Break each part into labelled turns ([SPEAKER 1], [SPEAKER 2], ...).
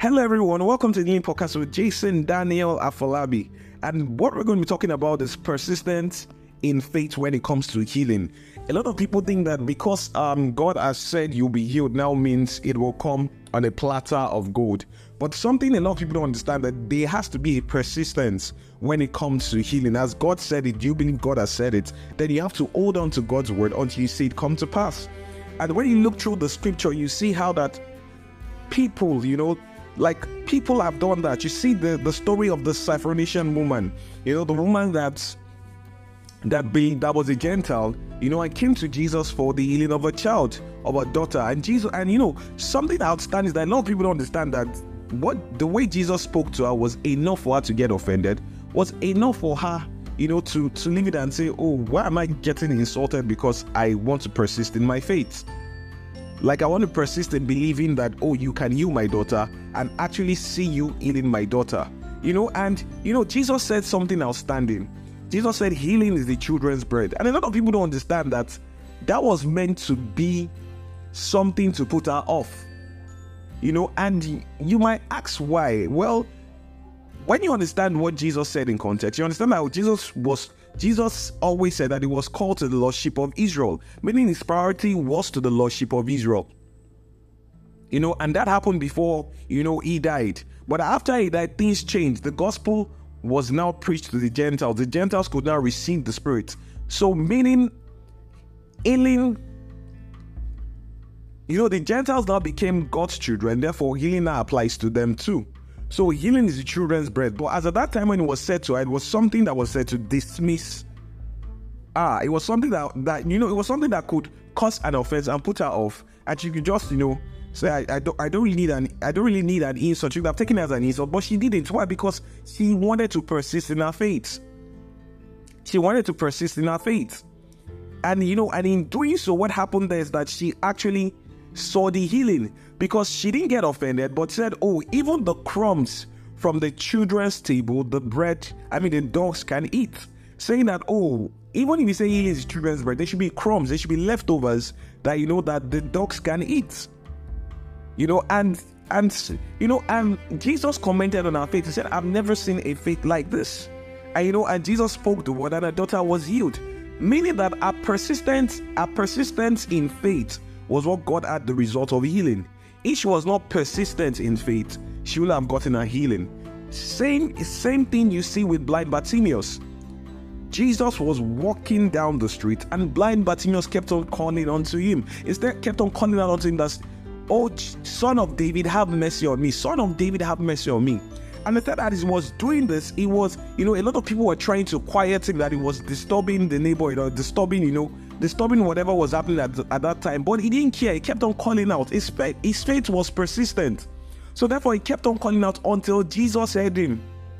[SPEAKER 1] Hello everyone, welcome to the Healing Podcast with Jason Daniel Afolabi. And what we're going to be talking about is persistence in faith when it comes to healing. A lot of people think that because God has said you'll be healed now means it will come on a platter of gold. But something a lot of people don't understand, that there has to be a persistence when it comes to healing. As God said it, you believe God has said it, then you have to hold on to God's word until you see it come to pass. And when you look through the scripture, you see how that people, people have done that. You see the story of the Syrophoenician woman, the woman that was a Gentile, and came to Jesus for the healing of a child, of a daughter. And Jesus, something outstanding is that a lot of people don't understand that the way Jesus spoke to her was enough for her to get offended, was enough for her, to leave it and say, oh, why am I getting insulted because I want to persist in my faith? Like, I want to persist in believing that, oh, you can heal my daughter and actually see you healing my daughter. Jesus said something outstanding. Jesus said healing is the children's bread. And a lot of people don't understand that was meant to be something to put her off. And you might ask why. Well, when you understand what Jesus said in context, you understand that Jesus always said that he was called to the Lordship of Israel, meaning his priority was to the Lordship of Israel. And that happened before, he died. But after he died, things changed. The gospel was now preached to the Gentiles. The Gentiles could now receive the Spirit. So meaning healing, the Gentiles now became God's children. Therefore, healing now applies to them too. So healing is the children's bread. But as at that time when it was said to her, it was something that was said to dismiss. It was something that it was something that could cause an offense and put her off. And she could just, say, I don't really need an insult. She could have taken it as an insult, but she didn't. Why? Because she wanted to persist in her faith. She wanted to persist in her faith. And and in doing so, what happened there is that she actually saw the healing, because she didn't get offended, but said, oh, even the crumbs from the children's table, the dogs can eat. Saying that, oh, even if you say healing is children's bread, there should be crumbs, there should be leftovers that that the dogs can eat. And Jesus commented on our faith. He said, I've never seen a faith like this. And Jesus spoke the word and her daughter was healed. Meaning that our persistence in faith was what God had the result of healing. If she was not persistent in faith, she would have gotten her healing. Same thing you see with blind Bartimaeus. Jesus was walking down the street and blind Bartimaeus kept on calling unto him. Instead, kept on calling out unto him that, oh, Son of David, have mercy on me. Son of David, have mercy on me. And the third that he was doing this, he was, a lot of people were trying to quiet him, that he was disturbing the neighbor, disturbing whatever was happening at that time. But he didn't care. He kept on calling out. His faith was persistent. So therefore, he kept on calling out until Jesus heard him.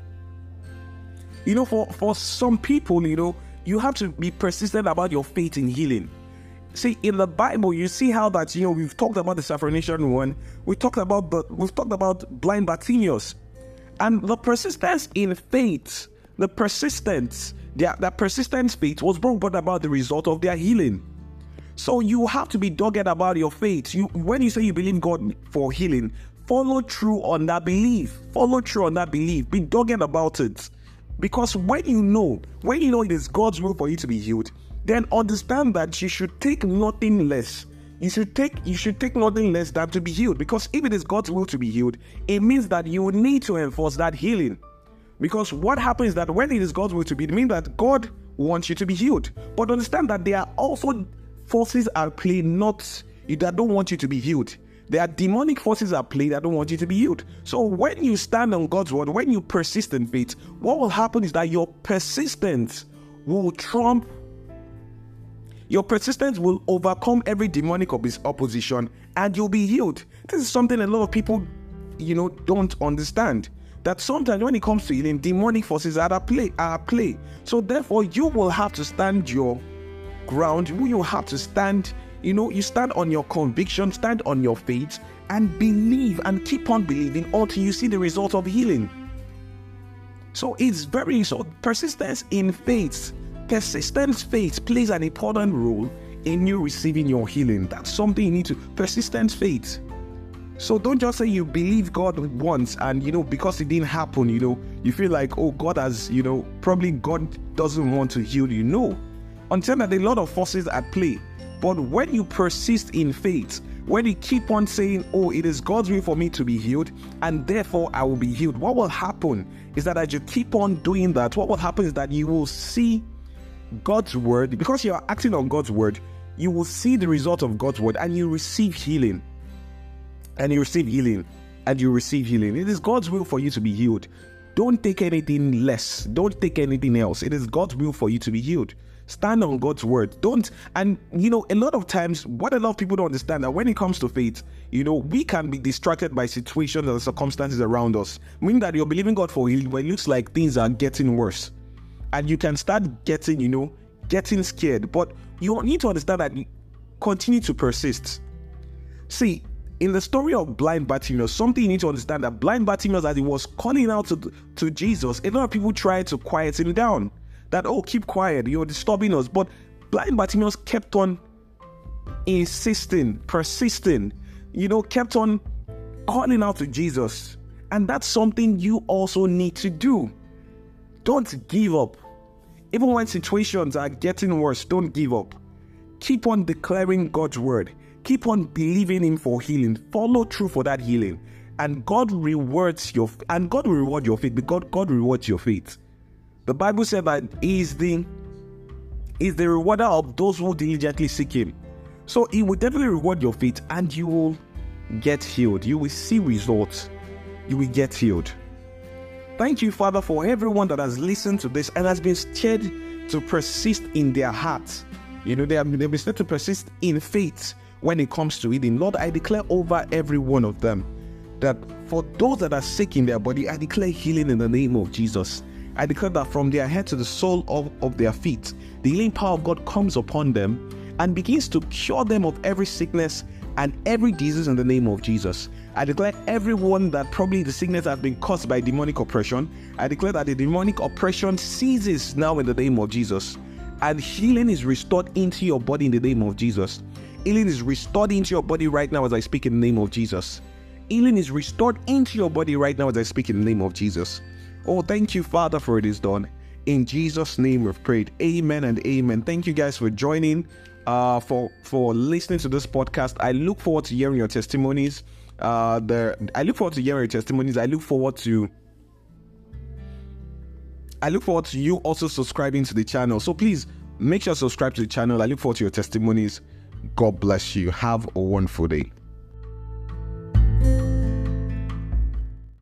[SPEAKER 1] For some people, you have to be persistent about your faith in healing. See, in the Bible, you see how that, we've talked about the Syrophoenician one. We've talked about blind Bartimaeus. And the persistence in faith, that persistent faith was brought about the result of their healing. So you have to be dogged about your faith. When you say you believe God for healing, follow through on that belief. Be dogged about it. Because when you know it is God's will for you to be healed, then understand that you should take nothing less. You should take nothing less than to be healed. Because if it is God's will to be healed, it means that you need to enforce that healing. Because what happens is that when it is God's will to be, it means that God wants you to be healed. But understand that there are also forces at play that don't want you to be healed. There are demonic forces at play that don't want you to be healed. So when you stand on God's word, when you persist in faith, what will happen is that your persistence will overcome every demonic opposition and you'll be healed. This is something a lot of people, don't understand. That sometimes when it comes to healing, demonic forces are at play. So therefore, you will have to stand your ground. You have to stand, you stand on your conviction, stand on your faith, and believe and keep on believing until you see the result of healing. So persistence in faith. Persistent faith plays an important role in you receiving your healing. That's something you need to. Persistent faith. So don't just say you believe God once and, because it didn't happen, you feel like, oh, God has, probably God doesn't want to heal you. No. Understand that there are a lot of forces at play. But when you persist in faith, when you keep on saying, oh, it is God's will for me to be healed, and therefore I will be healed, what will happen is that as you keep on doing that, what will happen is that you will see God's word. Because you are acting on God's word, you will see the result of God's word, and you receive healing. And you receive healing. And you receive healing. It is God's will for you to be healed. Don't take anything less. Don't take anything else. It is God's will for you to be healed. Stand on God's word. And a lot of times, what a lot of people don't understand, that when it comes to faith, we can be distracted by situations and circumstances around us. Meaning that you're believing God for healing, but it looks like things are getting worse. And you can start getting scared. But you need to understand that you continue to persist. See, in the story of blind Bartimaeus, something you need to understand, that blind Bartimaeus, as he was calling out to Jesus, a lot of people tried to quiet him down. That, oh, keep quiet, you're disturbing us. But blind Bartimaeus kept on insisting, persisting, kept on calling out to Jesus. And that's something you also need to do. Don't give up. Even when situations are getting worse, don't give up. Keep on declaring God's word. Keep on believing Him for healing. Follow through for that healing. And God rewards God will reward your faith, because God rewards your faith. The Bible said that He is the rewarder of those who diligently seek Him. So He will definitely reward your faith, and you will get healed. You will see results. You will get healed. Thank you, Father, for everyone that has listened to this and has been stirred to persist in their hearts. They've been stirred to persist in faith when it comes to healing. Lord, I declare over every one of them that for those that are sick in their body, I declare healing in the name of Jesus. I declare that from their head to the sole of their feet, the healing power of God comes upon them and begins to cure them of every sickness and every disease in the name of Jesus. I declare everyone that probably the sickness has been caused by demonic oppression, I declare that the demonic oppression ceases now in the name of Jesus. And healing is restored into your body in the name of Jesus. Healing is restored into your body right now as I speak in the name of Jesus. Healing is restored into your body right now as I speak in the name of Jesus. Oh, thank you, Father, for it is done. In Jesus' name we've prayed. Amen and amen. Thank you guys for joining, for listening to this podcast. I look forward to hearing your testimonies. I look forward to you also subscribing to the channel. So please make sure to subscribe to the channel. I look forward to your testimonies. God bless you. Have a wonderful day.